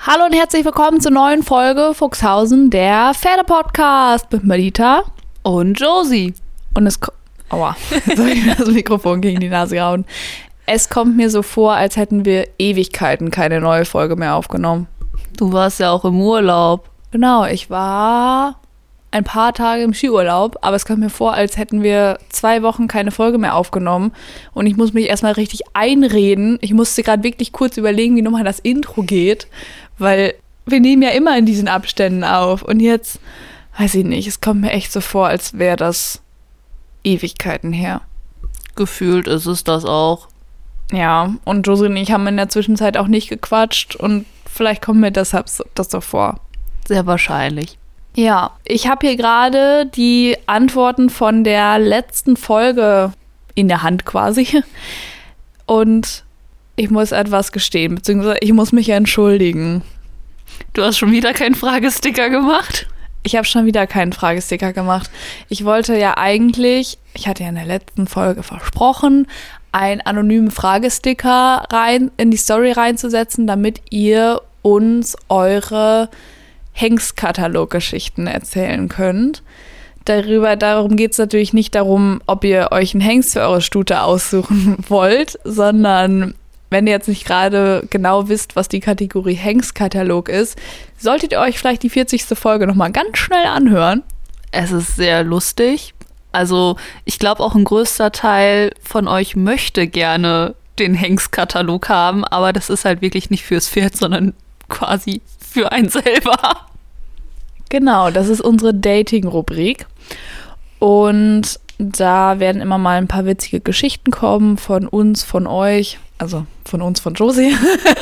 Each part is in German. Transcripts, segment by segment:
Hallo und herzlich willkommen zur neuen Folge Fuchshausen, der Pferde-Podcast mit Melita und Josie. Und aua, soll ich mir das Mikrofon gegen die Nase gehauen? Es kommt mir so vor, als hätten wir Ewigkeiten keine neue Folge mehr aufgenommen. Du warst ja auch im Urlaub. Genau, ich war ein paar Tage im Skiurlaub, aber es kommt mir vor, als hätten wir 2 Wochen keine Folge mehr aufgenommen und ich muss mich erstmal richtig einreden. Ich musste gerade wirklich kurz überlegen, wie nochmal das Intro geht, weil wir nehmen ja immer in diesen Abständen auf und jetzt, weiß ich nicht, es kommt mir echt so vor, als wäre das Ewigkeiten her. Gefühlt ist es das auch. Ja, und Josie und ich haben in der Zwischenzeit auch nicht gequatscht und vielleicht kommt mir deshalb das so vor. Sehr wahrscheinlich. Ja, ich habe hier gerade die Antworten von der letzten Folge in der Hand quasi. Und ich muss etwas gestehen, beziehungsweise ich muss mich entschuldigen. Du hast schon wieder keinen Fragesticker gemacht? Ich habe schon wieder keinen Fragesticker gemacht. Ich wollte ja eigentlich, ich hatte ja in der letzten Folge versprochen, einen anonymen Fragesticker in die Story reinzusetzen, damit ihr uns eure Hengstkatalog-Geschichten erzählen könnt. Darum geht es natürlich nicht darum, ob ihr euch einen Hengst für eure Stute aussuchen wollt, sondern wenn ihr jetzt nicht gerade genau wisst, was die Kategorie Hengstkatalog ist, solltet ihr euch vielleicht die 40. Folge nochmal ganz schnell anhören. Es ist sehr lustig. Also ich glaube auch ein größter Teil von euch möchte gerne den Hengstkatalog haben, aber das ist halt wirklich nicht fürs Pferd, sondern quasi für einen selber. Genau, das ist unsere Dating-Rubrik. Und da werden immer mal ein paar witzige Geschichten kommen von uns, von euch. Also von uns, von Josie.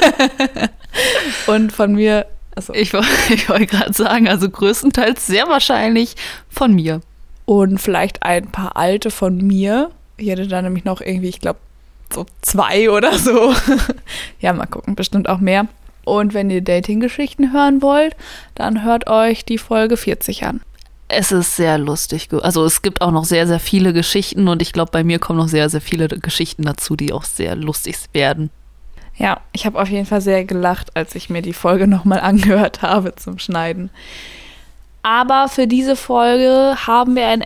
Und von mir. Also. Ich wollte gerade sagen, also größtenteils sehr wahrscheinlich von mir. Und vielleicht ein paar alte von mir. Ich hätte da nämlich noch irgendwie, ich glaube, so 2 oder so. Ja, mal gucken, bestimmt auch mehr. Und wenn ihr Dating-Geschichten hören wollt, dann hört euch die Folge 40 an. Es ist sehr lustig. Also es gibt auch noch sehr, sehr viele Geschichten und ich glaube, bei mir kommen noch sehr, sehr viele Geschichten dazu, die auch sehr lustig werden. Ja, ich habe auf jeden Fall sehr gelacht, als ich mir die Folge nochmal angehört habe zum Schneiden. Aber für diese Folge haben wir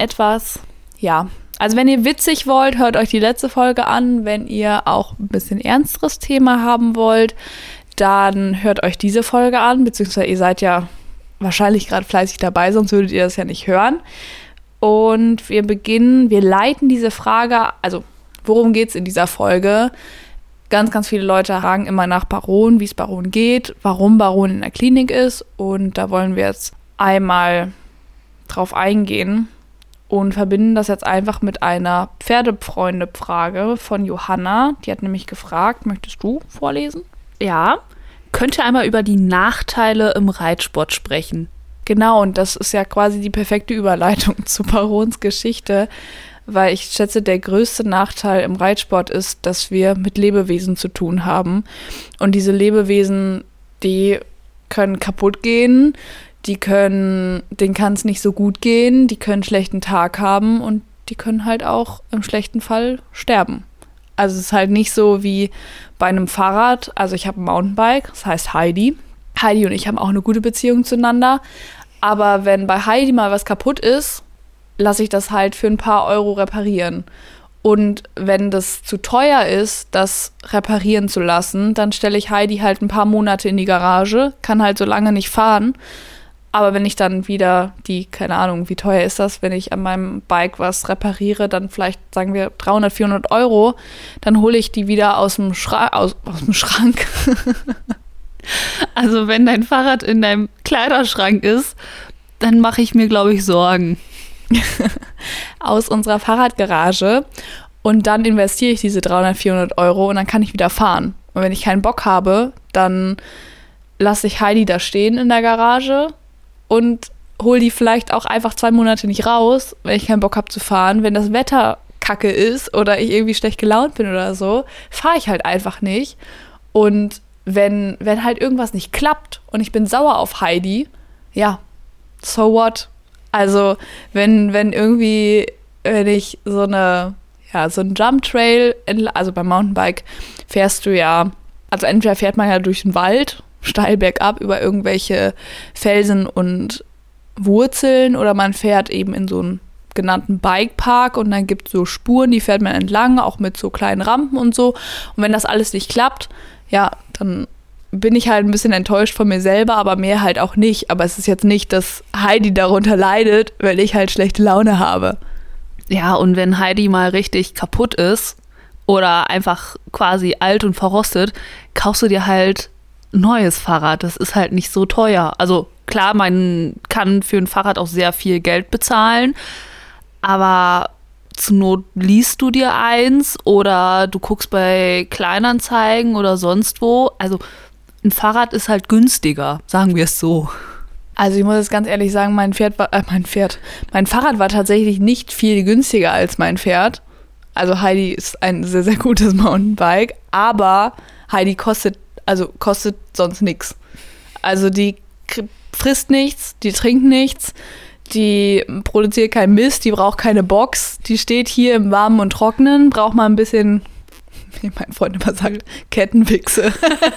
also wenn ihr witzig wollt, hört euch die letzte Folge an. Wenn ihr auch ein bisschen ernsteres Thema haben wollt, dann hört euch diese Folge an, beziehungsweise ihr seid ja wahrscheinlich gerade fleißig dabei, sonst würdet ihr das ja nicht hören. Und wir leiten diese Frage, also worum geht es in dieser Folge? Ganz, ganz viele Leute fragen immer nach Baron, wie es Baron geht, warum Baron in der Klinik ist. Und da wollen wir jetzt einmal drauf eingehen und verbinden das jetzt einfach mit einer Pferdefreunde-Frage von Johanna. Die hat nämlich gefragt, möchtest du vorlesen? Ja, könnt ihr einmal über die Nachteile im Reitsport sprechen? Genau, und das ist ja quasi die perfekte Überleitung zu Barons Geschichte, weil ich schätze, der größte Nachteil im Reitsport ist, dass wir mit Lebewesen zu tun haben. Und diese Lebewesen, die können kaputt gehen, denen kann es nicht so gut gehen, die können einen schlechten Tag haben und die können halt auch im schlechten Fall sterben. Also es ist halt nicht so wie bei einem Fahrrad. Also ich habe ein Mountainbike, das heißt Heidi. Heidi und ich haben auch eine gute Beziehung zueinander. Aber wenn bei Heidi mal was kaputt ist, lasse ich das halt für ein paar Euro reparieren. Und wenn das zu teuer ist, das reparieren zu lassen, dann stelle ich Heidi halt ein paar Monate in die Garage, kann halt so lange nicht fahren. Aber wenn ich dann wieder keine Ahnung, wie teuer ist das, wenn ich an meinem Bike was repariere, dann vielleicht, sagen wir, 300, 400 Euro, dann hole ich die wieder aus dem Schrank. Also wenn dein Fahrrad in deinem Kleiderschrank ist, dann mache ich mir, glaube ich, Sorgen. Aus unserer Fahrradgarage und dann investiere ich diese 300, 400 Euro und dann kann ich wieder fahren. Und wenn ich keinen Bock habe, dann lasse ich Heidi da stehen in der Garage und hole die vielleicht auch einfach 2 Monate nicht raus, wenn ich keinen Bock habe zu fahren. Wenn das Wetter kacke ist oder ich irgendwie schlecht gelaunt bin oder so, fahre ich halt einfach nicht. Und wenn halt irgendwas nicht klappt und ich bin sauer auf Heidi, ja, so what? Also wenn ich so einen Jump Trail, also beim Mountainbike fährst du ja, also entweder fährt man ja durch den Wald steil bergab über irgendwelche Felsen und Wurzeln oder man fährt eben in so einen genannten Bikepark und dann gibt es so Spuren, die fährt man entlang, auch mit so kleinen Rampen und so. Und wenn das alles nicht klappt, ja, dann bin ich halt ein bisschen enttäuscht von mir selber, aber mehr halt auch nicht. Aber es ist jetzt nicht, dass Heidi darunter leidet, weil ich halt schlechte Laune habe. Ja, und wenn Heidi mal richtig kaputt ist oder einfach quasi alt und verrostet, kaufst du dir halt ein neues Fahrrad. Das ist halt nicht so teuer. Also klar, man kann für ein Fahrrad auch sehr viel Geld bezahlen, aber zur Not liest du dir eins oder du guckst bei Kleinanzeigen oder sonst wo. Also ein Fahrrad ist halt günstiger, sagen wir es so. Also ich muss jetzt ganz ehrlich sagen, mein Fahrrad war tatsächlich nicht viel günstiger als mein Pferd. Also Heidi ist ein sehr, sehr gutes Mountainbike, aber Heidi kostet sonst nichts. Also die frisst nichts, die trinkt nichts, die produziert keinen Mist, die braucht keine Box, die steht hier im Warmen und Trockenen, braucht mal ein bisschen, wie mein Freund immer sagt, Kettenwichse.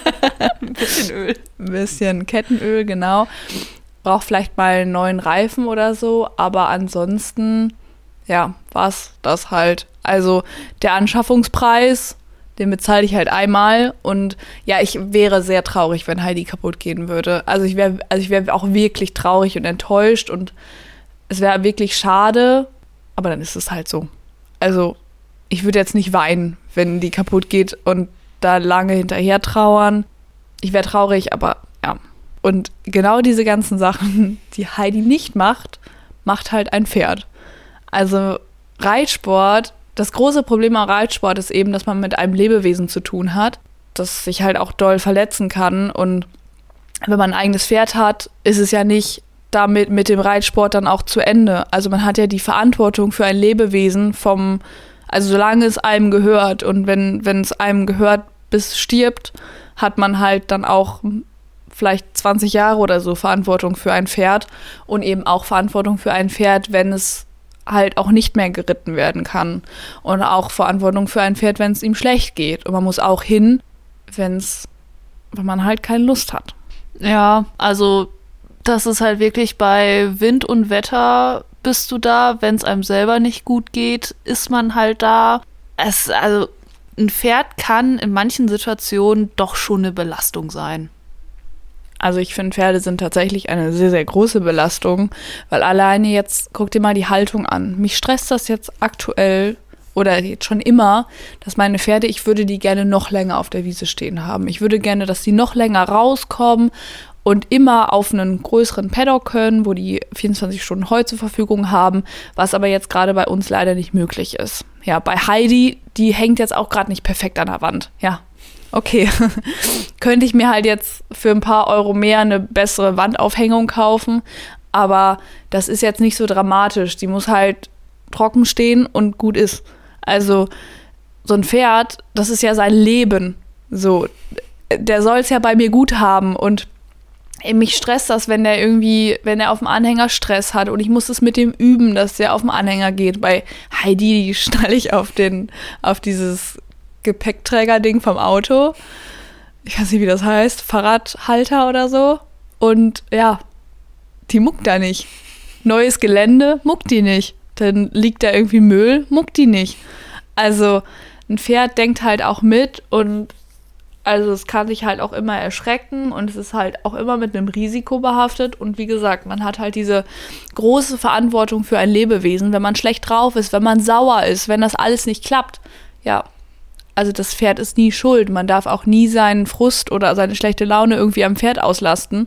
Ein bisschen Öl. Ein bisschen Kettenöl, genau. Braucht vielleicht mal einen neuen Reifen oder so, aber ansonsten, ja, war's das halt. Also der Anschaffungspreis, den bezahle ich halt einmal und ja, ich wäre sehr traurig, wenn Heidi kaputt gehen würde. Also ich wäre auch wirklich traurig und enttäuscht und es wäre wirklich schade, aber dann ist es halt so. Also ich würde jetzt nicht weinen, wenn die kaputt geht und da lange hinterher trauern. Ich wäre traurig, aber ja. Und genau diese ganzen Sachen, die Heidi nicht macht, macht halt ein Pferd. Also Reitsport, das große Problem am Reitsport ist eben, dass man mit einem Lebewesen zu tun hat, das sich halt auch doll verletzen kann. Und wenn man ein eigenes Pferd hat, ist es ja nicht damit mit dem Reitsport dann auch zu Ende. Also man hat ja die Verantwortung für ein Lebewesen also solange es einem gehört. Und wenn es einem gehört, bis es stirbt, hat man halt dann auch vielleicht 20 Jahre oder so Verantwortung für ein Pferd und eben auch Verantwortung für ein Pferd, wenn es halt auch nicht mehr geritten werden kann. Und auch Verantwortung für ein Pferd, wenn es ihm schlecht geht. Und man muss auch hin, wenn man halt keine Lust hat. Ja, also das ist halt wirklich bei Wind und Wetter bist du da. Wenn es einem selber nicht gut geht, ist man halt da. Also ein Pferd kann in manchen Situationen doch schon eine Belastung sein. Also ich finde, Pferde sind tatsächlich eine sehr, sehr große Belastung, weil alleine jetzt, guck dir mal die Haltung an. Mich stresst das jetzt aktuell oder jetzt schon immer, dass meine Pferde, ich würde die gerne noch länger auf der Wiese stehen haben. Ich würde gerne, dass die noch länger rauskommen und immer auf einen größeren Paddock können, wo die 24 Stunden Heu zur Verfügung haben, was aber jetzt gerade bei uns leider nicht möglich ist. Ja, bei Heidi, die hängt jetzt auch gerade nicht perfekt an der Wand. Ja, okay. Könnte ich mir halt jetzt für ein paar Euro mehr eine bessere Wandaufhängung kaufen, aber das ist jetzt nicht so dramatisch. Die muss halt trocken stehen und gut ist. Also so ein Pferd, das ist ja sein Leben. So, der soll es ja bei mir gut haben und mich stresst das, wenn er auf dem Anhänger Stress hat und ich muss es mit dem üben, dass der auf dem Anhänger geht. Bei Heidi, die schnalle ich auf dieses Gepäckträger-Ding vom Auto. Ich weiß nicht, wie das heißt. Fahrradhalter oder so. Und ja, die muckt da nicht. Neues Gelände, muckt die nicht. Dann liegt da irgendwie Müll, muckt die nicht. Also ein Pferd denkt halt auch mit und also es kann sich halt auch immer erschrecken und es ist halt auch immer mit einem Risiko behaftet. Und wie gesagt, man hat halt diese große Verantwortung für ein Lebewesen, wenn man schlecht drauf ist, wenn man sauer ist, wenn das alles nicht klappt. Ja, also das Pferd ist nie schuld. Man darf auch nie seinen Frust oder seine schlechte Laune irgendwie am Pferd auslassen.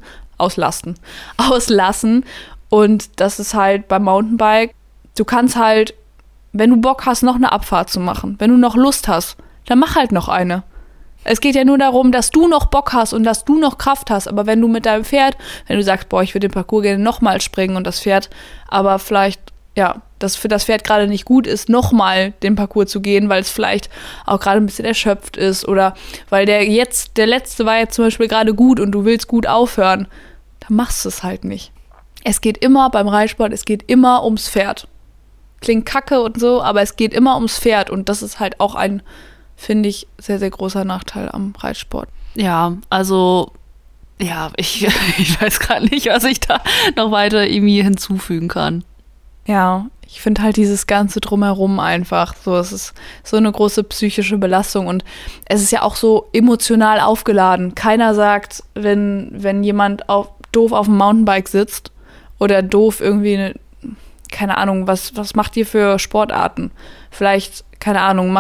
Und das ist halt beim Mountainbike, du kannst halt, wenn du Bock hast, noch eine Abfahrt zu machen, wenn du noch Lust hast, dann mach halt noch eine. Es geht ja nur darum, dass du noch Bock hast und dass du noch Kraft hast. Aber wenn du mit deinem Pferd, wenn du sagst, boah, ich würde den Parcours gerne nochmal springen und das Pferd, aber vielleicht, ja, das für das Pferd gerade nicht gut ist, nochmal den Parcours zu gehen, weil es vielleicht auch gerade ein bisschen erschöpft ist oder weil der letzte war jetzt zum Beispiel gerade gut und du willst gut aufhören, dann machst du es halt nicht. Es geht immer beim Reitsport, es geht immer ums Pferd. Klingt kacke und so, aber es geht immer ums Pferd und das ist halt auch ein, finde ich, sehr, sehr großer Nachteil am Reitsport. Ja, also Ja, ich weiß gerade nicht, was ich da noch weiter irgendwie hinzufügen kann. Ja, ich finde halt dieses Ganze drumherum einfach so, es ist so eine große psychische Belastung und es ist ja auch so emotional aufgeladen. Keiner sagt, wenn jemand doof auf dem Mountainbike sitzt oder doof irgendwie, keine Ahnung, was macht ihr für Sportarten? Vielleicht, keine Ahnung,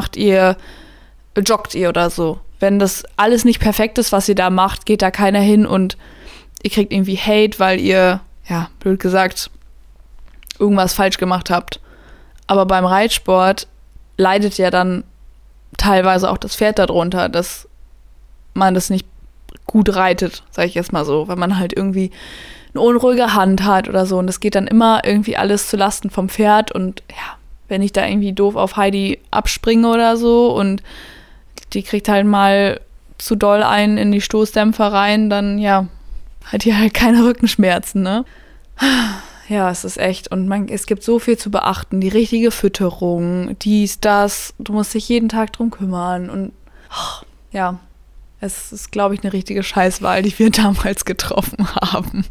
joggt ihr oder so. Wenn das alles nicht perfekt ist, was ihr da macht, geht da keiner hin und ihr kriegt irgendwie Hate, weil ihr, ja, blöd gesagt, irgendwas falsch gemacht habt. Aber beim Reitsport leidet ja dann teilweise auch das Pferd darunter, dass man das nicht gut reitet, sage ich jetzt mal so, weil man halt irgendwie eine unruhige Hand hat oder so und das geht dann immer irgendwie alles zu Lasten vom Pferd und ja, wenn ich da irgendwie doof auf Heidi abspringe oder so und die kriegt halt mal zu doll einen in die Stoßdämpfer rein, dann ja, hat die halt keine Rückenschmerzen, ne? Ja, es ist echt. Und es gibt so viel zu beachten. Die richtige Fütterung, dies, das. Du musst dich jeden Tag drum kümmern. Und ja, es ist, glaube ich, eine richtige Scheißwahl, die wir damals getroffen haben.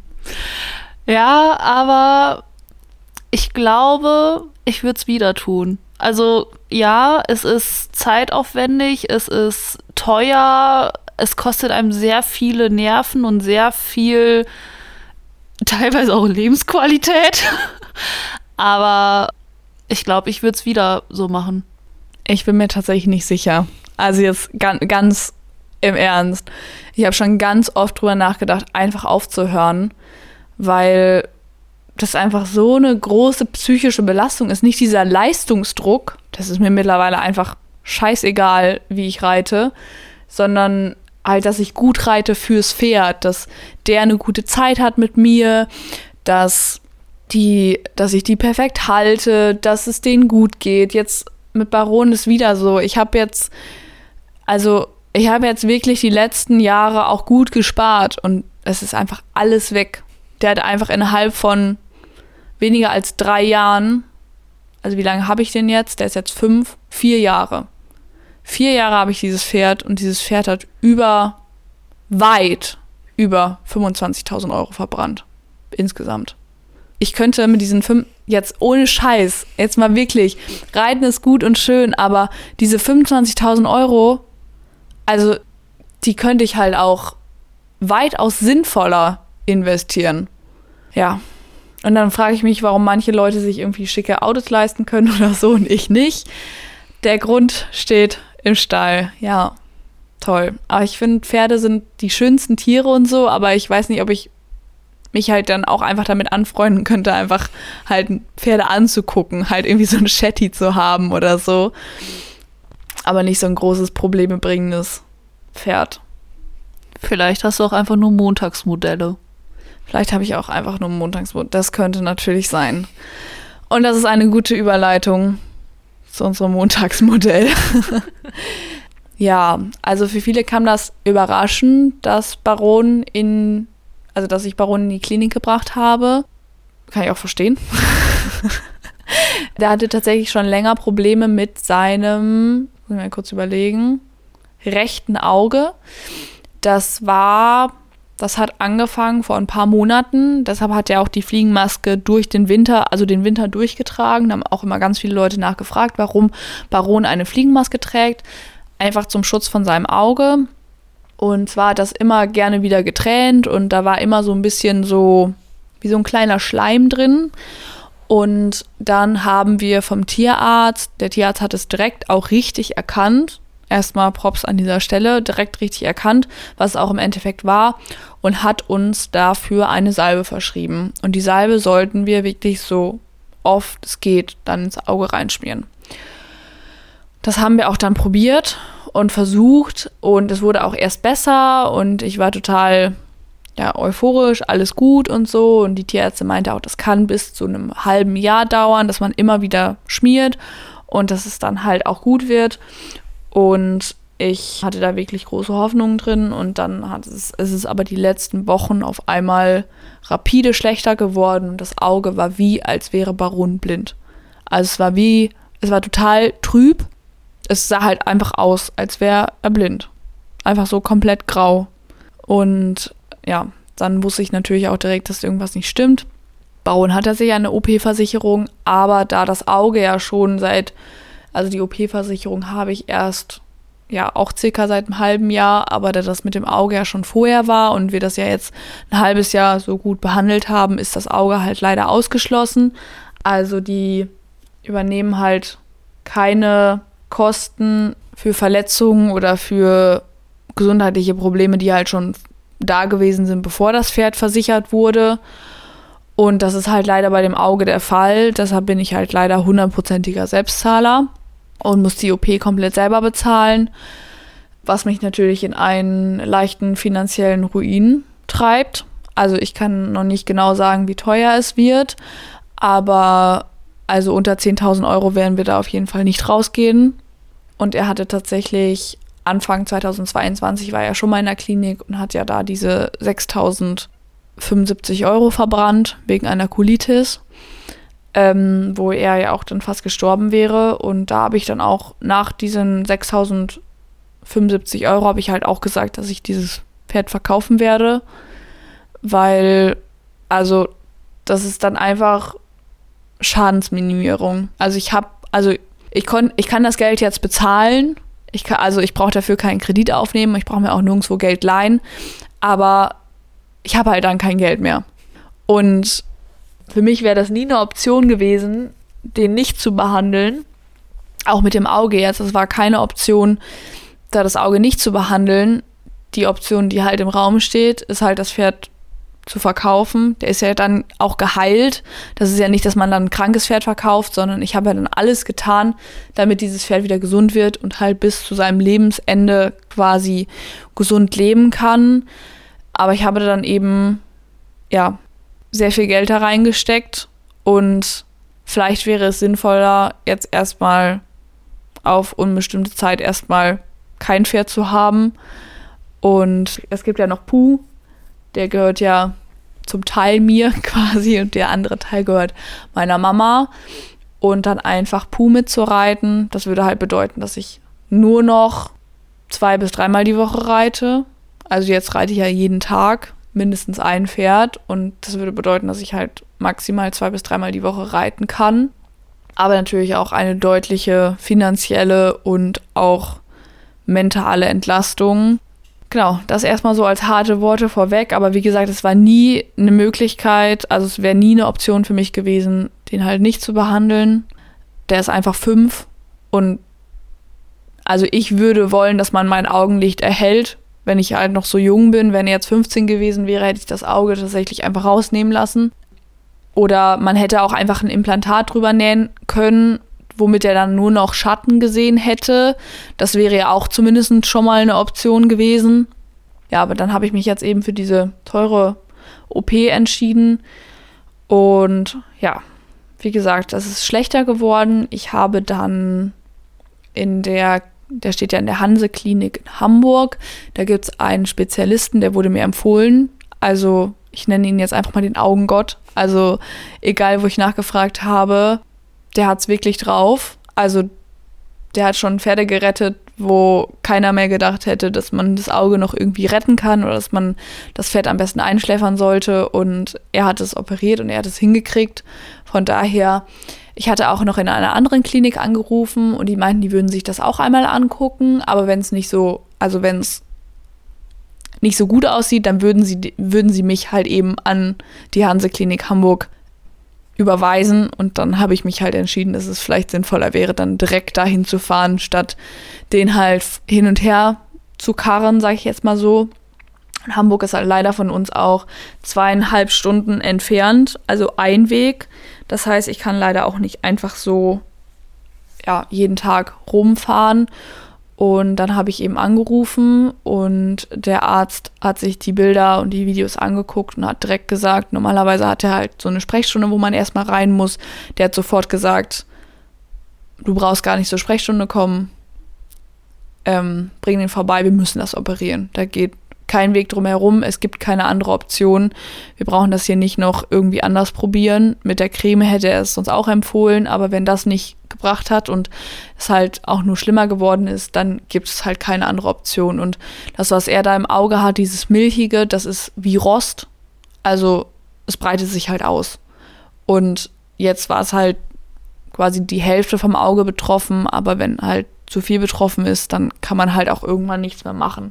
Ja, aber ich glaube, ich würde es wieder tun. Also ja, es ist zeitaufwendig, es ist teuer, es kostet einem sehr viele Nerven und sehr viel, teilweise auch Lebensqualität. Aber ich glaube, ich würde es wieder so machen. Ich bin mir tatsächlich nicht sicher. Also jetzt ganz im Ernst. Ich habe schon ganz oft drüber nachgedacht, einfach aufzuhören, weil das einfach so eine große psychische Belastung ist. Nicht dieser Leistungsdruck, das ist mir mittlerweile einfach scheißegal, wie ich reite, sondern halt, dass ich gut reite fürs Pferd, dass der eine gute Zeit hat mit mir, dass ich die perfekt halte, dass es denen gut geht. Jetzt mit Baron ist wieder so. Ich habe jetzt wirklich die letzten Jahre auch gut gespart und es ist einfach alles weg. Der hat einfach innerhalb von weniger als 3 Jahren, also wie lange habe ich den jetzt? Der ist jetzt 4 Jahre. 4 Jahre habe ich dieses Pferd und dieses Pferd hat weit über 25.000 Euro verbrannt. Insgesamt. Ich könnte mit diesen 5, jetzt ohne Scheiß, jetzt mal wirklich, Reiten ist gut und schön, aber diese 25.000 Euro, also die könnte ich halt auch weitaus sinnvoller investieren. Ja. Und dann frage ich mich, warum manche Leute sich irgendwie schicke Autos leisten können oder so und ich nicht. Der Grund steht im Stall. Ja, toll. Aber ich finde, Pferde sind die schönsten Tiere und so, aber ich weiß nicht, ob ich mich halt dann auch einfach damit anfreunden könnte, einfach halt Pferde anzugucken, halt irgendwie so ein Shetty zu haben oder so. Aber nicht so ein großes, problembringendes Pferd. Vielleicht hast du auch einfach nur Montagsmodelle. Vielleicht habe ich auch einfach nur Montagsmodelle. Das könnte natürlich sein. Und das ist eine gute Überleitung zu unserem Montagsmodell. Ja, also für viele kam das überraschend, dass ich Baron in die Klinik gebracht habe. Kann ich auch verstehen. Der hatte tatsächlich schon länger Probleme mit seinem, muss ich mal kurz überlegen, rechten Auge. Das hat angefangen vor ein paar Monaten. Deshalb hat er auch die Fliegenmaske durch den Winter durchgetragen. Da haben auch immer ganz viele Leute nachgefragt, warum Baron eine Fliegenmaske trägt. Einfach zum Schutz von seinem Auge. Und zwar hat das immer gerne wieder getränt und da war immer so ein bisschen so wie so ein kleiner Schleim drin. Und dann haben wir vom Tierarzt, der Tierarzt hat es direkt auch richtig erkannt. Erstmal Props an dieser Stelle, direkt richtig erkannt, was es auch im Endeffekt war und hat uns dafür eine Salbe verschrieben. Und die Salbe sollten wir wirklich so oft es geht dann ins Auge reinschmieren. Das haben wir auch dann probiert und versucht und es wurde auch erst besser und ich war total euphorisch, alles gut und so und die Tierärztin meinte auch, das kann bis zu einem halben Jahr dauern, dass man immer wieder schmiert und dass es dann halt auch gut wird. Und ich hatte da wirklich große Hoffnungen drin und dann ist es aber die letzten Wochen auf einmal rapide schlechter geworden und das Auge war wie, als wäre Baron blind. Also es war total trüb. Es sah halt einfach aus, als wäre er blind. Einfach so komplett grau. Und ja, dann wusste ich natürlich auch direkt, dass irgendwas nicht stimmt. Bauen hat er sich eine OP-Versicherung, aber da das Auge ja schon also die OP-Versicherung habe ich erst, ja, auch circa seit einem halben Jahr, aber da das mit dem Auge ja schon vorher war und wir das ja jetzt ein halbes Jahr so gut behandelt haben, ist das Auge halt leider ausgeschlossen. Also die übernehmen halt keine Kosten für Verletzungen oder für gesundheitliche Probleme, die halt schon da gewesen sind, bevor das Pferd versichert wurde. Und das ist halt leider bei dem Auge der Fall. Deshalb bin ich halt leider 100%iger Selbstzahler und muss die OP komplett selber bezahlen, was mich natürlich in einen leichten finanziellen Ruin treibt. Also ich kann noch nicht genau sagen, wie teuer es wird, aber also unter 10.000 Euro werden wir da auf jeden Fall nicht rausgehen. Und er hatte tatsächlich Anfang 2022 war er schon mal in der Klinik und hat ja da diese 6.075 Euro verbrannt wegen einer Colitis, wo er ja auch dann fast gestorben wäre. Und da habe ich dann auch nach diesen 6.075 Euro habe ich halt auch gesagt, dass ich dieses Pferd verkaufen werde, weil, also das ist dann einfach Schadensminimierung. Also ich kann das Geld jetzt bezahlen. Ich brauche dafür keinen Kredit aufnehmen. Ich brauche mir auch nirgendwo Geld leihen. Aber ich habe halt dann kein Geld mehr. Und für mich wäre das nie eine Option gewesen, den nicht zu behandeln. Auch mit dem Auge jetzt. Das war keine Option, da das Auge nicht zu behandeln. Die Option, die halt im Raum steht, ist halt das Pferd zu verkaufen. Der ist ja dann auch geheilt. Das ist ja nicht, dass man dann ein krankes Pferd verkauft, sondern ich habe ja dann alles getan, damit dieses Pferd wieder gesund wird und halt bis zu seinem Lebensende quasi gesund leben kann. Aber ich habe dann eben, ja, sehr viel Geld da reingesteckt und vielleicht wäre es sinnvoller, jetzt erstmal auf unbestimmte Zeit erstmal kein Pferd zu haben. Und es gibt ja noch Puh, der gehört ja zum Teil mir quasi und der andere Teil gehört meiner Mama. Und dann einfach Puh mitzureiten, das würde halt bedeuten, dass ich nur noch 2- bis 3-mal die Woche reite. Also jetzt reite ich ja jeden Tag mindestens ein Pferd und das würde bedeuten, dass ich halt maximal 2- bis 3-mal die Woche reiten kann. Aber natürlich auch eine deutliche finanzielle und auch mentale Entlastung. Genau, das erstmal so als harte Worte vorweg, aber wie gesagt, es war nie eine Möglichkeit, also es wäre nie eine Option für mich gewesen, den halt nicht zu behandeln. Der ist einfach 5 und also ich würde wollen, dass man mein Augenlicht erhält, wenn ich halt noch so jung bin. Wenn er jetzt 15 gewesen wäre, hätte ich das Auge tatsächlich einfach rausnehmen lassen. Oder man hätte auch einfach ein Implantat drüber nähen können, womit er dann nur noch Schatten gesehen hätte. Das wäre ja auch zumindest schon mal eine Option gewesen. Ja, aber dann habe ich mich jetzt eben für diese teure OP entschieden. Und ja, wie gesagt, das ist schlechter geworden. Ich habe dann der steht ja in der Hanse-Klinik in Hamburg. Da gibt es einen Spezialisten, der wurde mir empfohlen. Also ich nenne ihn jetzt einfach mal den Augengott. Also egal, wo ich nachgefragt habe, der hat es wirklich drauf. Also der hat schon Pferde gerettet, wo keiner mehr gedacht hätte, dass man das Auge noch irgendwie retten kann oder dass man das Pferd am besten einschläfern sollte. Und er hat es operiert und er hat es hingekriegt. Von daher, ich hatte auch noch in einer anderen Klinik angerufen und die meinten, die würden sich das auch einmal angucken. Aber wenn es nicht so gut aussieht, dann würden sie mich halt eben an die Hanse-Klinik Hamburg überweisen. Und dann habe ich mich halt entschieden, dass es vielleicht sinnvoller wäre, dann direkt dahin zu fahren, statt den halt hin und her zu karren, sage ich jetzt mal so. Und Hamburg ist halt leider von uns auch 2,5 Stunden entfernt, also ein Weg. Das heißt, ich kann leider auch nicht einfach so jeden Tag rumfahren. Und dann habe ich eben angerufen und der Arzt hat sich die Bilder und die Videos angeguckt und hat direkt gesagt, normalerweise hat er halt so eine Sprechstunde, wo man erstmal rein muss. Der hat sofort gesagt, du brauchst gar nicht zur Sprechstunde kommen, bring den vorbei, wir müssen das operieren. Da geht kein Weg drumherum, es gibt keine andere Option. Wir brauchen das hier nicht noch irgendwie anders probieren. Mit der Creme hätte er es uns auch empfohlen, aber wenn das nicht gebracht hat und es halt auch nur schlimmer geworden ist, dann gibt es halt keine andere Option. Und das, was er da im Auge hat, dieses Milchige, das ist wie Rost. Also es breitet sich halt aus. Und jetzt war es halt quasi die Hälfte vom Auge betroffen, aber wenn halt zu viel betroffen ist, dann kann man halt auch irgendwann nichts mehr machen.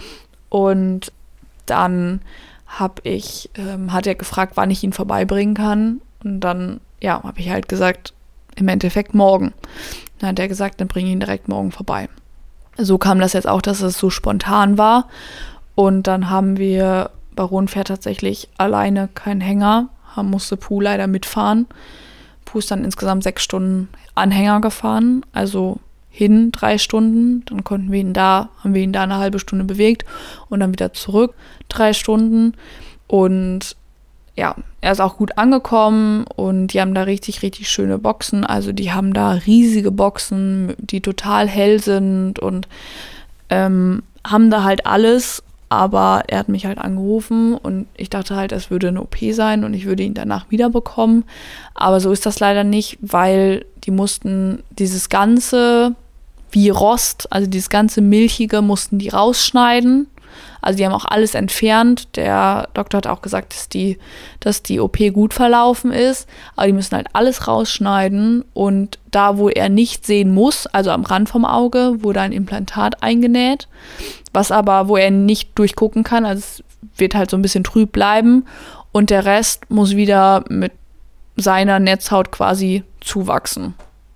Und dann hat er gefragt, wann ich ihn vorbeibringen kann. Und dann, habe ich halt gesagt, im Endeffekt morgen. Dann hat er gesagt, dann bringe ich ihn direkt morgen vorbei. So kam das jetzt auch, dass es so spontan war. Und dann Baron fährt tatsächlich alleine keinen Hänger, musste Puh leider mitfahren. Puh ist dann insgesamt 6 Stunden Anhänger gefahren, also hin 3 Stunden. Dann haben wir ihn da eine halbe Stunde bewegt und dann wieder zurück 3 Stunden. Und ja, er ist auch gut angekommen und die haben da richtig, richtig schöne Boxen. Also die haben da riesige Boxen, die total hell sind und haben da halt alles. Aber er hat mich halt angerufen und ich dachte halt, es würde eine OP sein und ich würde ihn danach wiederbekommen. Aber so ist das leider nicht, weil die mussten dieses ganze, wie Rost, also dieses ganze Milchige, mussten die rausschneiden. Also die haben auch alles entfernt. Der Doktor hat auch gesagt, dass die OP gut verlaufen ist. Aber die müssen halt alles rausschneiden. Und da, wo er nicht sehen muss, also am Rand vom Auge, wurde ein Implantat eingenäht. Wo er nicht durchgucken kann. Also es wird halt so ein bisschen trüb bleiben. Und der Rest muss wieder mit seiner Netzhaut quasi zuwachsen.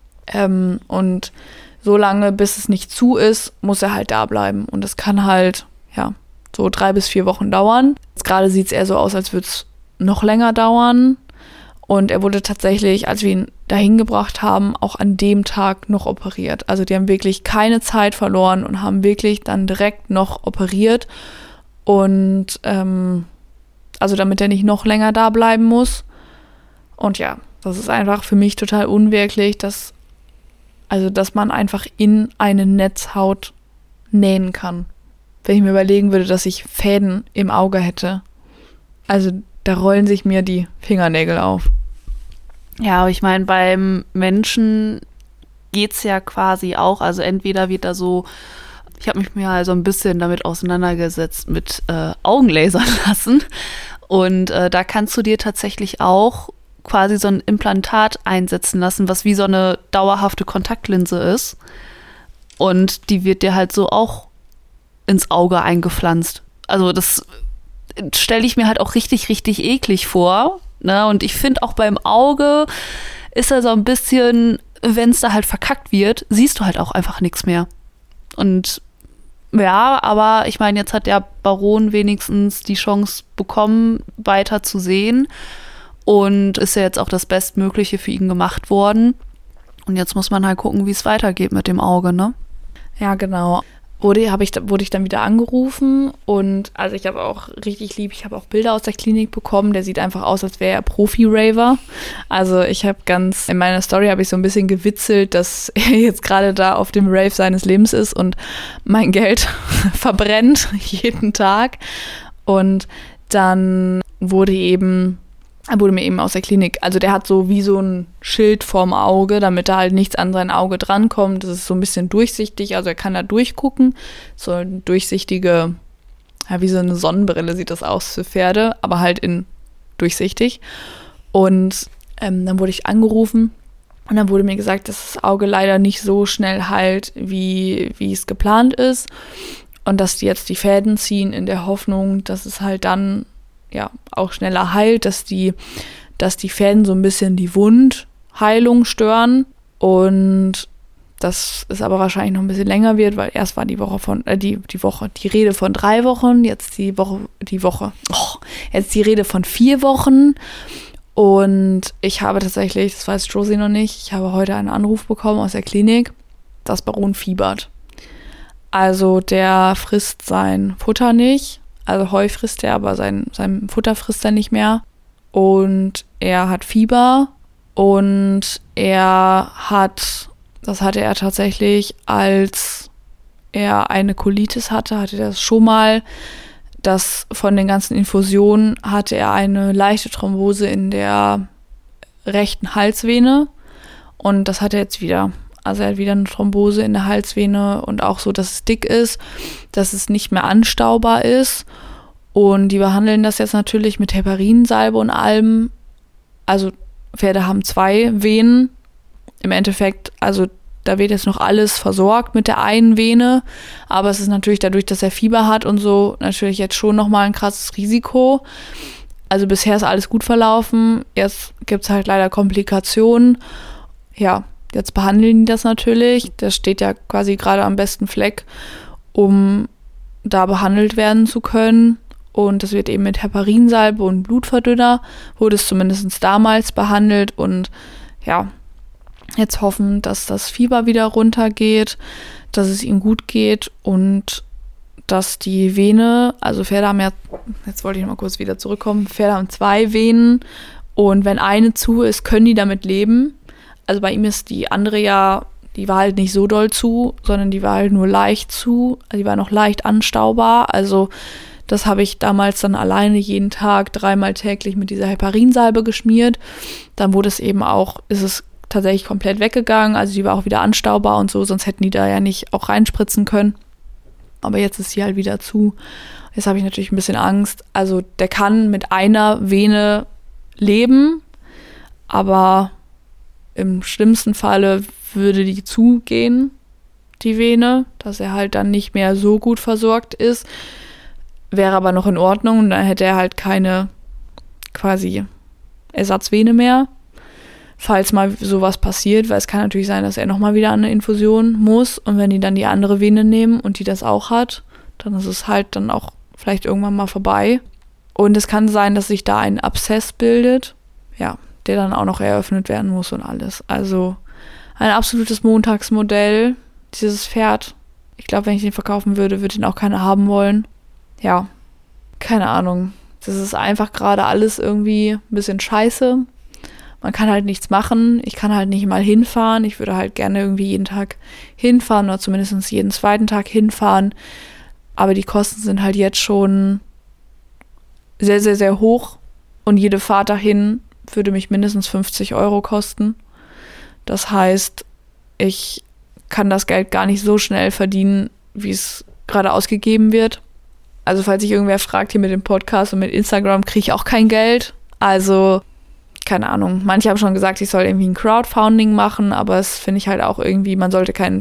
Und so lange, bis es nicht zu ist, muss er halt da bleiben. Und das kann halt, so 3 bis 4 Wochen dauern. Jetzt gerade sieht es eher so aus, als würde es noch länger dauern. Und er wurde tatsächlich, als wir ihn dahin gebracht haben, auch an dem Tag noch operiert. Also die haben wirklich keine Zeit verloren und haben wirklich dann direkt noch operiert. Und also damit er nicht noch länger da bleiben muss. Und ja, das ist einfach für mich total unwirklich, dass man einfach in eine Netzhaut nähen kann. Wenn ich mir überlegen würde, dass ich Fäden im Auge hätte. Also da rollen sich mir die Fingernägel auf. Ja, aber ich meine, beim Menschen geht's ja quasi auch, also entweder wird da so, ich habe mich mir so ein bisschen damit auseinandergesetzt mit Augenlasern lassen und da kannst du dir tatsächlich auch quasi so ein Implantat einsetzen lassen, was wie so eine dauerhafte Kontaktlinse ist und die wird dir halt so auch ins Auge eingepflanzt. Also das stelle ich mir halt auch richtig, richtig eklig vor. Ne? Und ich finde auch beim Auge ist da so ein bisschen, wenn es da halt verkackt wird, siehst du halt auch einfach nichts mehr. Und ja, aber ich meine, jetzt hat der Baron wenigstens die Chance bekommen, weiter zu sehen. Und ist ja jetzt auch das Bestmögliche für ihn gemacht worden. Und jetzt muss man halt gucken, wie es weitergeht mit dem Auge, ne? Ja, genau. Wurde ich dann wieder angerufen und also ich habe auch richtig lieb, ich habe auch Bilder aus der Klinik bekommen, der sieht einfach aus, als wäre er Profi-Raver. Also ich habe in meiner Story habe ich so ein bisschen gewitzelt, dass er jetzt gerade da auf dem Rave seines Lebens ist und mein Geld verbrennt jeden Tag. Und dann wurde mir eben aus der Klinik, also der hat so wie so ein Schild vorm Auge, damit da halt nichts an sein Auge drankommt. Das ist so ein bisschen durchsichtig, also er kann da durchgucken. So eine durchsichtige, wie so eine Sonnenbrille sieht das aus für Pferde, aber halt in durchsichtig. Und dann wurde ich angerufen und dann wurde mir gesagt, dass das Auge leider nicht so schnell heilt, wie es geplant ist. Und dass die jetzt die Fäden ziehen in der Hoffnung, dass es halt dann auch schneller heilt, dass die Fäden so ein bisschen die Wundheilung stören und dass es aber wahrscheinlich noch ein bisschen länger wird, weil erst war die Rede von 3 Wochen, jetzt die Rede von 4 Wochen und ich habe tatsächlich, das weiß Josie noch nicht, ich habe heute einen Anruf bekommen aus der Klinik, dass Baron fiebert. Also der frisst sein Futter nicht. Also Heu frisst er, aber sein Futter frisst er nicht mehr. Und er hat Fieber. Und das hatte er tatsächlich, als er eine Colitis hatte er das schon mal. dass von den ganzen Infusionen hatte er eine leichte Thrombose in der rechten Halsvene und das hat er jetzt wieder. Also er hat wieder eine Thrombose in der Halsvene und auch so, dass es dick ist, dass es nicht mehr anstaubar ist. Und die behandeln das jetzt natürlich mit Heparinsalbe und allem. Also Pferde haben 2 Venen. Im Endeffekt, also da wird jetzt noch alles versorgt mit der einen Vene. Aber es ist natürlich dadurch, dass er Fieber hat und so, natürlich jetzt schon nochmal ein krasses Risiko. Also bisher ist alles gut verlaufen. Jetzt gibt es halt leider Komplikationen. Ja, jetzt behandeln die das natürlich. Das steht ja quasi gerade am besten Fleck, um da behandelt werden zu können. Und das wird eben mit Heparinsalbe und Blutverdünner, wurde es zumindest damals behandelt. Und ja, jetzt hoffen, dass das Fieber wieder runtergeht, dass es ihm gut geht und dass die Vene, also Pferde haben ja, jetzt wollte ich noch mal kurz wieder zurückkommen, Pferde haben 2 Venen und wenn eine zu ist, können die damit leben. Also bei ihm ist die andere ja, die war halt nicht so doll zu, sondern die war halt nur leicht zu, also die war noch leicht anstaubar. Also das habe ich damals dann alleine jeden Tag 3-mal täglich mit dieser Heparinsalbe geschmiert. Dann wurde es eben auch, ist es tatsächlich komplett weggegangen, also die war auch wieder anstaubar und so, sonst hätten die da ja nicht auch reinspritzen können. Aber jetzt ist sie halt wieder zu. Jetzt habe ich natürlich ein bisschen Angst. Also der kann mit einer Vene leben, aber im schlimmsten Falle würde die zugehen, die Vene, dass er halt dann nicht mehr so gut versorgt ist. Wäre aber noch in Ordnung und dann hätte er halt keine quasi Ersatzvene mehr, falls mal sowas passiert, weil es kann natürlich sein, dass er nochmal wieder an eine Infusion muss und wenn die dann die andere Vene nehmen und die das auch hat, dann ist es halt dann auch vielleicht irgendwann mal vorbei. Und es kann sein, dass sich da ein Abszess bildet, ja, der dann auch noch eröffnet werden muss und alles. Also ein absolutes Montagsmodell, dieses Pferd. Ich glaube, wenn ich den verkaufen würde, würde ihn auch keiner haben wollen. Ja, keine Ahnung. Das ist einfach gerade alles irgendwie ein bisschen scheiße. Man kann halt nichts machen. Ich kann halt nicht mal hinfahren. Ich würde halt gerne irgendwie jeden Tag hinfahren oder zumindest jeden zweiten Tag hinfahren. Aber die Kosten sind halt jetzt schon sehr, sehr, sehr hoch. Und jede Fahrt dahin würde mich mindestens 50 € kosten. Das heißt, ich kann das Geld gar nicht so schnell verdienen, wie es gerade ausgegeben wird. Also falls sich irgendwer fragt, hier mit dem Podcast und mit Instagram kriege ich auch kein Geld. Also, keine Ahnung. Manche haben schon gesagt, ich soll irgendwie ein Crowdfunding machen, aber das finde ich halt auch irgendwie, man sollte kein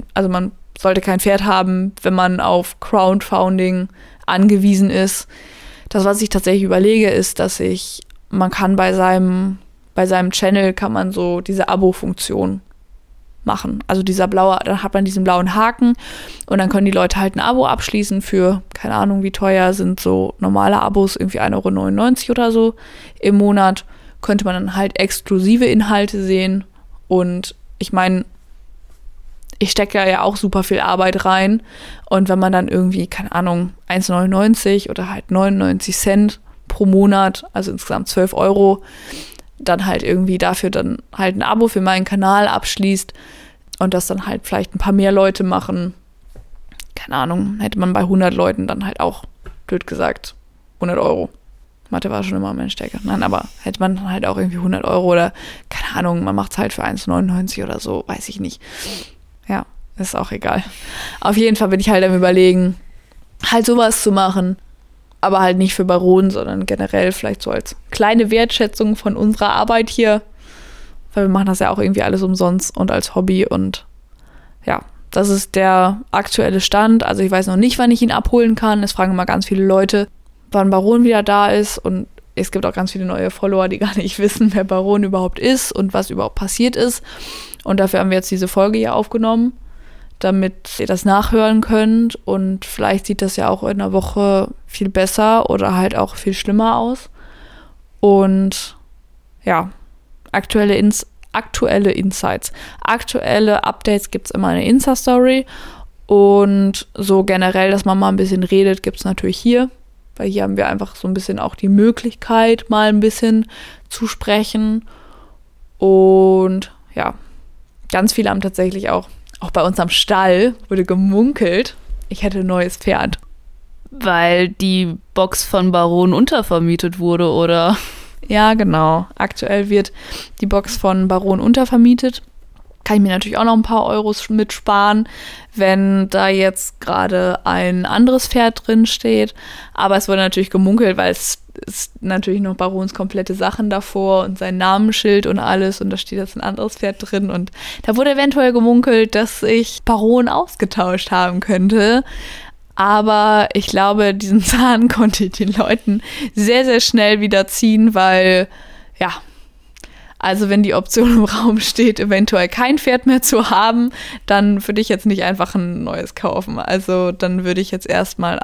Pferd haben, wenn man auf Crowdfunding angewiesen ist. Das, was ich tatsächlich überlege, ist, dass man kann bei seinem Channel kann man so diese Abo-Funktion machen. Also dann hat man diesen blauen Haken und dann können die Leute halt ein Abo abschließen für, keine Ahnung, wie teuer sind so normale Abos, irgendwie 1,99 € oder so im Monat. Könnte man dann halt exklusive Inhalte sehen und ich meine, ich stecke ja auch super viel Arbeit rein und wenn man dann irgendwie, keine Ahnung, 1,99 € oder halt 99 Cent pro Monat, also insgesamt 12 €, dann halt irgendwie dafür dann halt ein Abo für meinen Kanal abschließt und das dann halt vielleicht ein paar mehr Leute machen. Keine Ahnung, hätte man bei 100 Leuten dann halt auch, blöd gesagt, 100 €. Mathe war schon immer meine Stärke. Nein, aber hätte man dann halt auch irgendwie 100 € oder, keine Ahnung, man macht es halt für 1,99 € oder so, weiß ich nicht. Ja, ist auch egal. Auf jeden Fall bin ich halt am Überlegen, halt sowas zu machen. Aber halt nicht für Baron, sondern generell vielleicht so als kleine Wertschätzung von unserer Arbeit hier. Weil wir machen das ja auch irgendwie alles umsonst und als Hobby. Und ja, das ist der aktuelle Stand. Also ich weiß noch nicht, wann ich ihn abholen kann. Es fragen immer ganz viele Leute, wann Baron wieder da ist. Und es gibt auch ganz viele neue Follower, die gar nicht wissen, wer Baron überhaupt ist und was überhaupt passiert ist. Und dafür haben wir jetzt diese Folge hier aufgenommen, damit ihr das nachhören könnt und vielleicht sieht das ja auch in einer Woche viel besser oder halt auch viel schlimmer aus. Und ja, aktuelle Insights, aktuelle Updates gibt es immer eine Insta-Story und so generell, dass man mal ein bisschen redet, gibt es natürlich hier, weil hier haben wir einfach so ein bisschen auch die Möglichkeit, mal ein bisschen zu sprechen und ja, ganz viele haben tatsächlich auch bei uns am Stall wurde gemunkelt, ich hätte ein neues Pferd. Weil die Box von Baron untervermietet wurde, oder? Ja, genau. Aktuell wird die Box von Baron untervermietet. Kann ich mir natürlich auch noch ein paar Euros mitsparen, wenn da jetzt gerade ein anderes Pferd drin steht. Aber es wurde natürlich gemunkelt, weil es ist natürlich noch Barons komplette Sachen davor und sein Namensschild und alles. Und da steht jetzt ein anderes Pferd drin. Und da wurde eventuell gemunkelt, dass ich Baron ausgetauscht haben könnte. Aber ich glaube, diesen Zahn konnte ich den Leuten sehr, sehr schnell wieder ziehen, weil, ja, also wenn die Option im Raum steht, eventuell kein Pferd mehr zu haben, dann würde ich jetzt nicht einfach ein neues kaufen. Also dann würde ich jetzt erstmal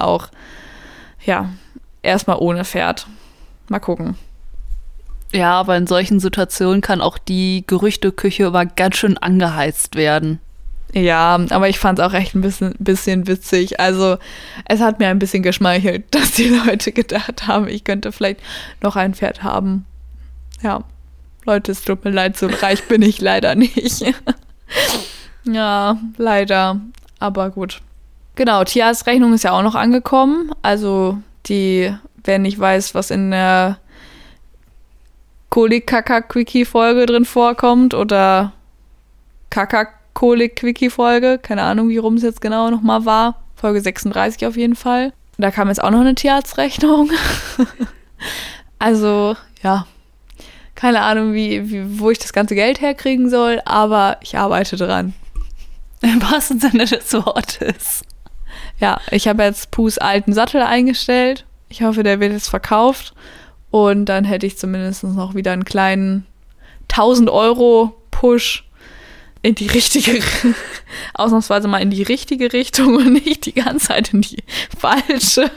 ohne Pferd. Mal gucken. Ja, aber in solchen Situationen kann auch die Gerüchteküche immer ganz schön angeheizt werden. Ja, aber ich fand es auch echt ein bisschen witzig. Also es hat mir ein bisschen geschmeichelt, dass die Leute gedacht haben, ich könnte vielleicht noch ein Pferd haben. Ja, Leute, es tut mir leid, so reich bin ich leider nicht. Ja, leider. Aber gut. Genau, Tierarztrechnung ist ja auch noch angekommen. Also wer nicht weiß, was in der Kolik-Kaka-Quickie-Folge drin vorkommt oder Kaka-Kolik-Quickie-Folge, keine Ahnung, wie rum es jetzt genau nochmal war. Folge 36 auf jeden Fall. Da kam jetzt auch noch eine Tierarztrechnung. Also, ja, keine Ahnung, wo ich das ganze Geld herkriegen soll, aber ich arbeite dran. Im wahrsten Sinne des Wortes. Ja, ich habe jetzt Pus alten Sattel eingestellt. Ich hoffe, der wird jetzt verkauft. Und dann hätte ich zumindest noch wieder einen kleinen 1.000-Euro-Push in die richtige, ausnahmsweise mal in die richtige Richtung und nicht die ganze Zeit in die falsche.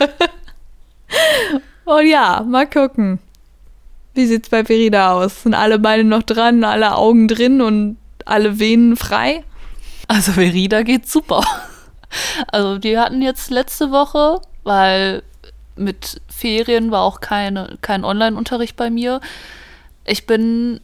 Und ja, mal gucken. Wie sieht's bei Verida aus? Sind alle Beine noch dran, alle Augen drin und alle Venen frei? Also Verida geht super. Also die hatten jetzt letzte Woche, weil mit Ferien war auch kein Online-Unterricht bei mir. Ich bin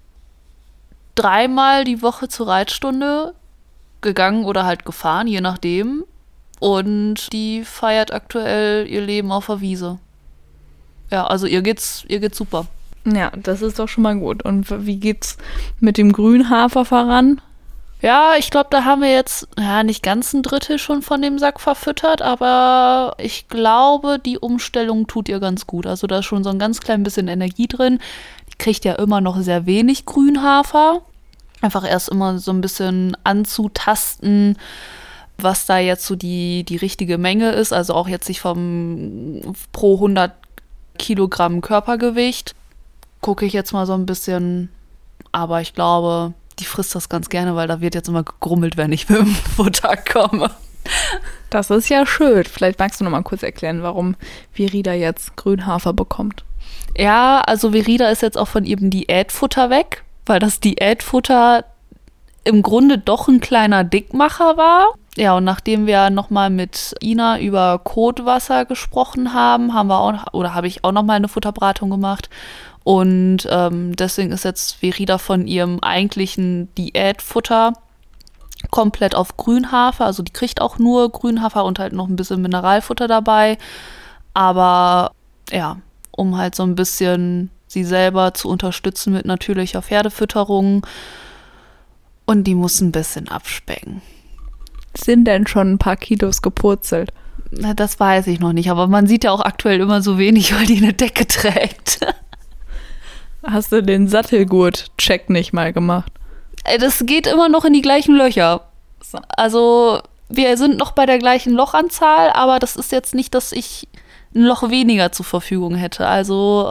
3-mal die Woche zur Reitstunde gegangen oder halt gefahren, je nachdem. Und die feiert aktuell ihr Leben auf der Wiese. Ja, also ihr geht's super. Ja, das ist doch schon mal gut. Und wie geht's mit dem Grünhafer voran? Ja, ich glaube, da haben wir jetzt nicht ganz ein Drittel schon von dem Sack verfüttert, aber ich glaube, die Umstellung tut ihr ganz gut. Also da ist schon so ein ganz klein bisschen Energie drin. Die kriegt ja immer noch sehr wenig Grünhafer. Einfach erst immer so ein bisschen anzutasten, was da jetzt so die richtige Menge ist. Also auch jetzt nicht pro 100 Kilogramm Körpergewicht. Gucke ich jetzt mal so ein bisschen. Aber ich glaube, die frisst das ganz gerne, weil da wird jetzt immer gegrummelt, wenn ich mit dem Futter komme. Das ist ja schön. Vielleicht magst du noch mal kurz erklären, warum Verida jetzt Grünhafer bekommt. Ja, also Verida ist jetzt auch von ihrem Diätfutter weg, weil das Diätfutter im Grunde doch ein kleiner Dickmacher war. Ja, und nachdem wir nochmal mit Ina über Kotwasser gesprochen haben, habe ich auch nochmal eine Futterberatung gemacht. Und deswegen ist jetzt Verida von ihrem eigentlichen Diätfutter komplett auf Grünhafer. Also die kriegt auch nur Grünhafer und halt noch ein bisschen Mineralfutter dabei. Aber ja, um halt so ein bisschen sie selber zu unterstützen mit natürlicher Pferdefütterung. Und die muss ein bisschen abspecken. Sind denn schon ein paar Kilos gepurzelt? Na, das weiß ich noch nicht. Aber man sieht ja auch aktuell immer so wenig, weil die eine Decke trägt. Hast du den Sattelgurt-Check nicht mal gemacht? Das geht immer noch in die gleichen Löcher. Also wir sind noch bei der gleichen Lochanzahl, aber das ist jetzt nicht, dass ich ein Loch weniger zur Verfügung hätte. Also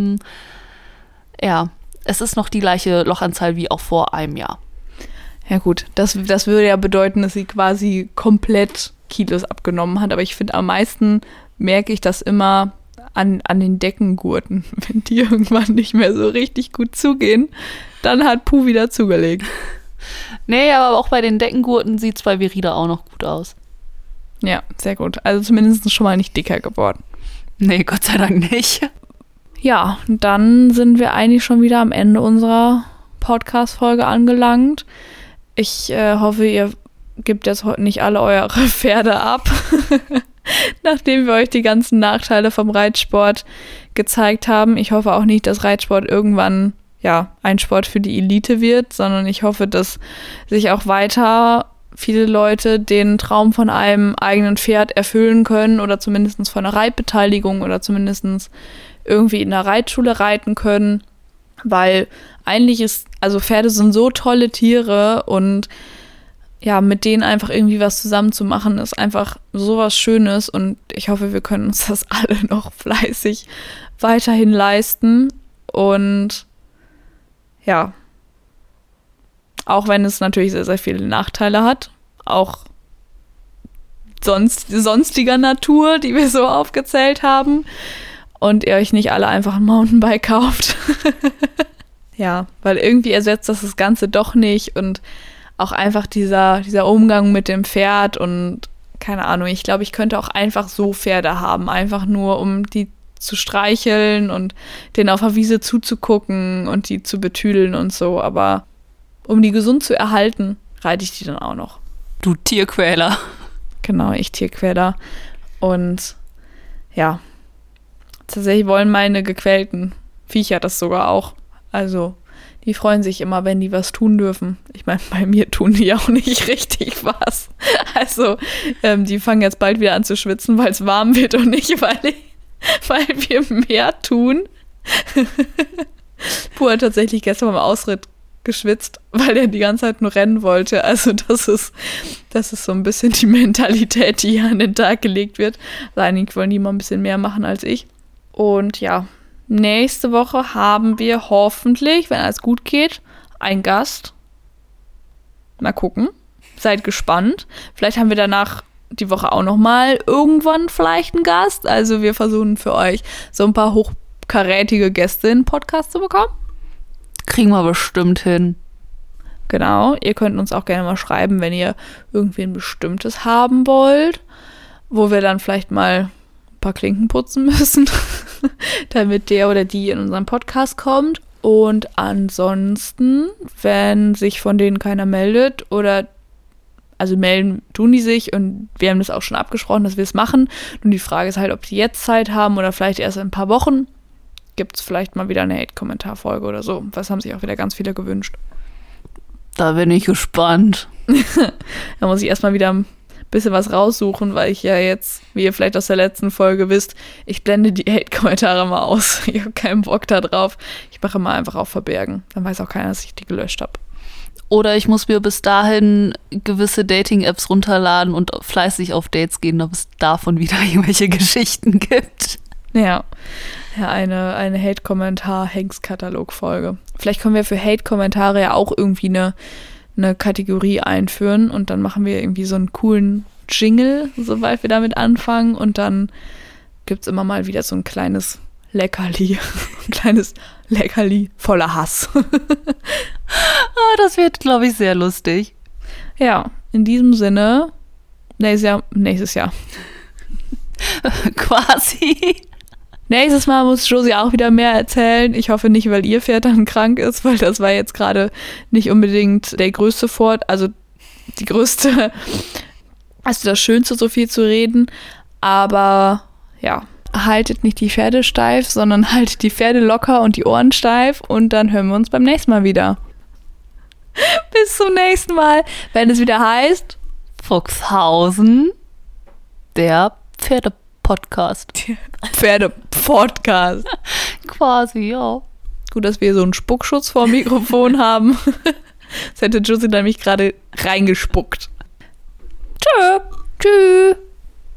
ja, es ist noch die gleiche Lochanzahl wie auch vor einem Jahr. Ja gut, das würde ja bedeuten, dass sie quasi komplett Kilos abgenommen hat. Aber ich finde, am meisten merke ich das immer an den Deckengurten. Wenn die irgendwann nicht mehr so richtig gut zugehen, dann hat Puh wieder zugelegt. Nee, aber auch bei den Deckengurten sieht es bei Verida auch noch gut aus. Ja, sehr gut. Also zumindest schon mal nicht dicker geworden. Nee, Gott sei Dank nicht. Ja, dann sind wir eigentlich schon wieder am Ende unserer Podcast-Folge angelangt. Ich hoffe, ihr gebt jetzt heute nicht alle eure Pferde ab. Nachdem wir euch die ganzen Nachteile vom Reitsport gezeigt haben. Ich hoffe auch nicht, dass Reitsport irgendwann ein Sport für die Elite wird, sondern ich hoffe, dass sich auch weiter viele Leute den Traum von einem eigenen Pferd erfüllen können oder zumindest von einer Reitbeteiligung oder zumindest irgendwie in einer Reitschule reiten können, weil eigentlich Pferde sind so tolle Tiere und mit denen einfach irgendwie was zusammen zu machen, ist einfach sowas Schönes und ich hoffe, wir können uns das alle noch fleißig weiterhin leisten und auch wenn es natürlich sehr, sehr viele Nachteile hat, auch sonstiger Natur, die wir so aufgezählt haben und ihr euch nicht alle einfach ein Mountainbike kauft. Weil irgendwie ersetzt das Ganze doch nicht und auch einfach dieser Umgang mit dem Pferd und keine Ahnung, ich glaube, ich könnte auch einfach so Pferde haben, einfach nur um die zu streicheln und denen auf der Wiese zuzugucken und die zu betüdeln und so, aber um die gesund zu erhalten, reite ich die dann auch noch. Du Tierquäler. Genau, ich Tierquäler. Und tatsächlich wollen meine gequälten Viecher das sogar auch. Also, die freuen sich immer, wenn die was tun dürfen. Ich meine, bei mir tun die auch nicht richtig was. Also, die fangen jetzt bald wieder an zu schwitzen, weil es warm wird und nicht, weil wir mehr tun. Pur hat tatsächlich gestern beim Ausritt geschwitzt, weil er die ganze Zeit nur rennen wollte. Also das ist so ein bisschen die Mentalität, die hier an den Tag gelegt wird. Also eigentlich wollen die mal ein bisschen mehr machen als ich. Und nächste Woche haben wir hoffentlich, wenn alles gut geht, einen Gast. Mal gucken. Seid gespannt. Vielleicht haben wir danach die Woche auch noch mal irgendwann vielleicht einen Gast. Also wir versuchen für euch so ein paar hochkarätige Gäste in den Podcast zu bekommen. Kriegen wir bestimmt hin. Genau, ihr könnt uns auch gerne mal schreiben, wenn ihr irgendwen Bestimmtes haben wollt, wo wir dann vielleicht mal ein paar Klinken putzen müssen, damit der oder die in unseren Podcast kommt. Und ansonsten, wenn sich von denen keiner meldet melden tun die sich und wir haben das auch schon abgesprochen, dass wir es machen. Nun die Frage ist halt, ob die jetzt Zeit haben oder vielleicht erst in ein paar Wochen. Gibt es vielleicht mal wieder eine Hate-Kommentar-Folge oder so. Das haben sich auch wieder ganz viele gewünscht. Da bin ich gespannt. Da muss ich erstmal wieder ein bisschen was raussuchen, weil ich ja jetzt, wie ihr vielleicht aus der letzten Folge wisst, ich blende die Hate-Kommentare mal aus. Ich habe keinen Bock da drauf. Ich mache mal einfach auf Verbergen. Dann weiß auch keiner, dass ich die gelöscht habe. Oder ich muss mir bis dahin gewisse Dating-Apps runterladen und fleißig auf Dates gehen, ob es davon wieder irgendwelche Geschichten gibt. Ja, eine Hate-Kommentar-Hengst-Katalog-Folge. Vielleicht können wir für Hate-Kommentare ja auch irgendwie eine Kategorie einführen und dann machen wir irgendwie so einen coolen Jingle, sobald wir damit anfangen und dann gibt es immer mal wieder so ein kleines Leckerli. Ein kleines Leckerli voller Hass. Das wird, glaube ich, sehr lustig. Ja, in diesem Sinne, nächstes Jahr. Quasi. Nächstes Mal muss Josie auch wieder mehr erzählen. Ich hoffe nicht, weil ihr Pferd dann krank ist, weil das war jetzt gerade nicht unbedingt der größte also die größte, also das Schönste, so viel zu reden. Aber haltet nicht die Pferde steif, sondern haltet die Pferde locker und die Ohren steif und dann hören wir uns beim nächsten Mal wieder. Bis zum nächsten Mal, wenn es wieder heißt Fuchshausen, der Pferde-Podcast. Pferde-Podcast. Quasi, ja. Gut, dass wir so einen Spuckschutz vor dem Mikrofon haben. Das hätte Josie nämlich gerade reingespuckt. Tschö. Tschüss.